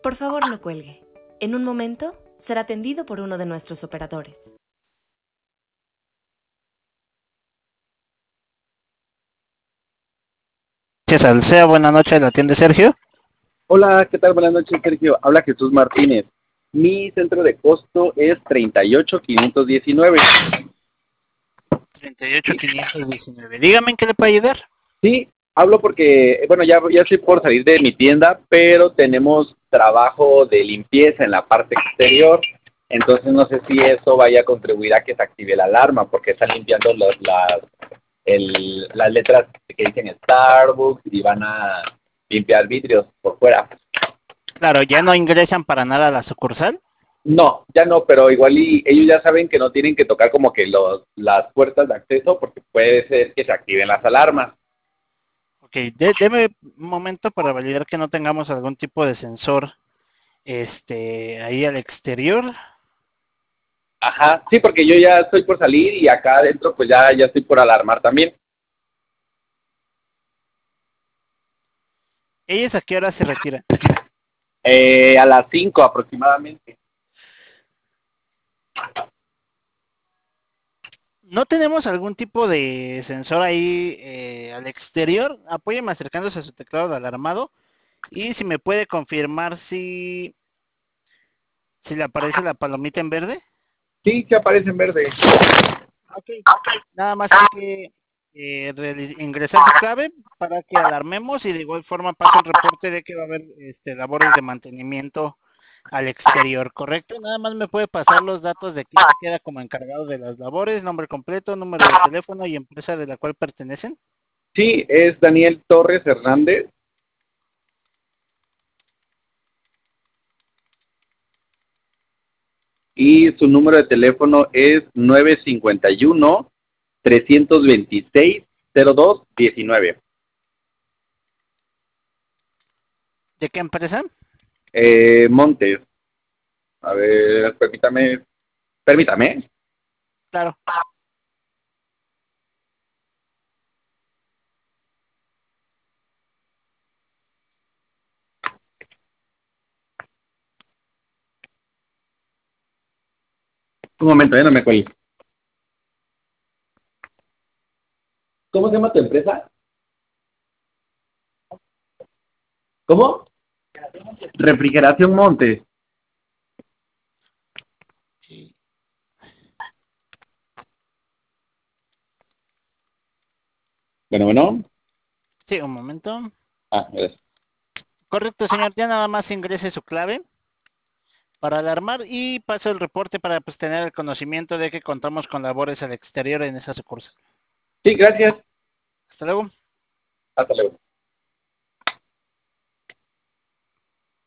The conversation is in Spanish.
Por favor, no cuelgue. En un momento será atendido por uno de nuestros operadores. Gracias, Alsea, buenas noches, ¿la atiende Sergio? Hola, ¿qué tal? Buenas noches, Sergio. Habla Jesús Martínez. Mi centro de costo es 38,519. 38,519. Dígame en qué le puedo ayudar. Sí, hablo porque, bueno, ya estoy por salir de mi tienda, pero tenemos trabajo de limpieza en la parte exterior. Entonces no sé si eso vaya a contribuir a que se active la alarma, porque están limpiando las letras que dicen Starbucks y van a limpiar vidrios por fuera. Claro, ya no ingresan para nada a la sucursal. No, ya no, pero igual y ellos ya saben que no tienen que tocar como que las puertas de acceso porque puede ser que se activen las alarmas. Ok, deme un momento para validar que no tengamos algún tipo de sensor ahí al exterior. Ajá, sí, porque yo ya estoy por salir y acá adentro pues ya estoy por alarmar también. ¿Ellos a qué hora se retiran? A las 5 aproximadamente. ¿No tenemos algún tipo de sensor ahí al exterior? Apóyeme acercándose a su teclado de alarmado y si me puede confirmar si le aparece la palomita en verde. Sí, que aparece en verde. Ok, nada más hay que ingresar su clave para que alarmemos y de igual forma pase el reporte de que va a haber labores de mantenimiento al exterior, ¿correcto? Nada más me puede pasar los datos de quién queda como encargado de las labores, nombre completo, número de teléfono y empresa de la cual pertenecen. Sí, es Daniel Torres Hernández. Y su número de teléfono es 951-326-0219. ¿De qué empresa? Montes. A ver, permítame. Claro. Un momento, no me cuelgue. ¿Cómo se llama tu empresa? ¿Cómo? Refrigeración Montes. Sí, Bueno. sí, un momento. Gracias. Correcto, señor. Ya nada más ingrese su clave para alarmar y paso el reporte para pues tener el conocimiento de que contamos con labores al exterior en esa sucursal. Sí, gracias. Hasta luego. Hasta luego.